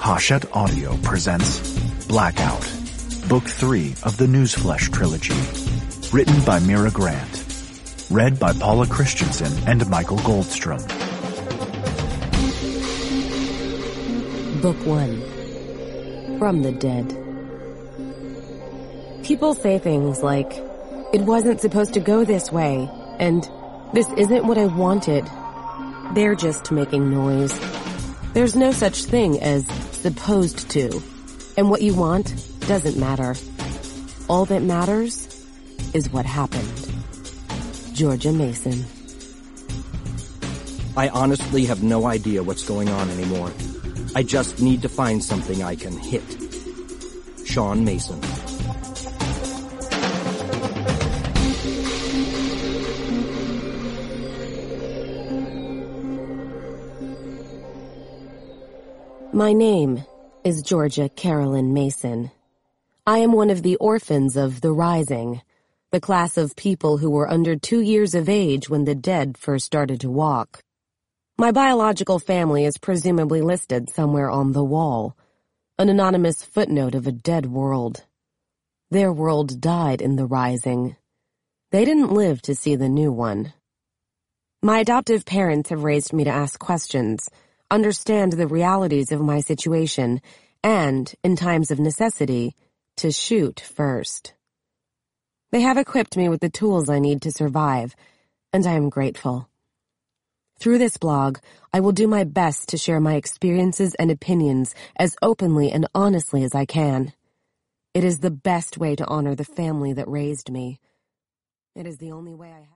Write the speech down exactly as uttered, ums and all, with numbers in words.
Hachette Audio presents Blackout, Book three of the Newsflesh trilogy. Written by Mira Grant. Read by Paula Christensen and Michael Goldstrom. Book one. From the Dead. People say things like, "It wasn't supposed to go this way," and "This isn't what I wanted." They're just making noise. There's no such thing as supposed to, and what you want doesn't matter. All that matters is what happened. Georgia Mason. I honestly have no idea what's going on anymore. I just need to find something I can hit. Sean Mason. My name is Georgia Carolyn Mason. I am one of the orphans of the Rising, the class of people who were under two years of age when the dead first started to walk. My biological family is presumably listed somewhere on the wall, an anonymous footnote of a dead world. Their world died in the Rising. They didn't live to see the new one. My adoptive parents have raised me to ask questions, understand the realities of my situation, and, in times of necessity, to shoot first. They have equipped me with the tools I need to survive, and I am grateful. Through this blog, I will do my best to share my experiences and opinions as openly and honestly as I can. It is the best way to honor the family that raised me. It is the only way I have.